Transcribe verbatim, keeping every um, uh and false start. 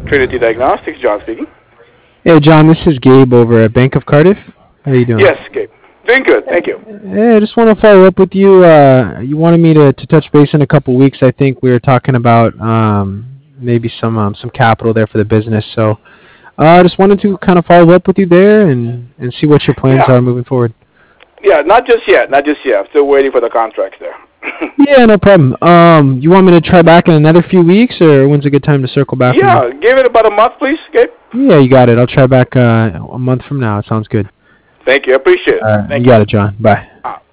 Trinity Diagnostics, John speaking. Hey, John, this is Gabe over at Bank of Cardiff. How are you doing? Yes, Gabe. Doing good, thank you. Hey, I just want to follow up with you. Uh, you wanted me to, to touch base in a couple weeks. I think we were talking about um, maybe some um, some capital there for the business. So I uh, just wanted to kind of follow up with you there and, and see what your plans yeah. are moving forward. Yeah, not just yet, not just yet. I'm still waiting for the contracts there. Yeah, no problem. Um, you want me to try back in another few weeks, or when's a good time to circle back? Yeah, give it about a month, please, Gabe. Yeah, you got it. I'll try back uh, a month from now. It sounds good. Thank you. I appreciate it. Uh, Thank you you. got it, John. Bye. Uh,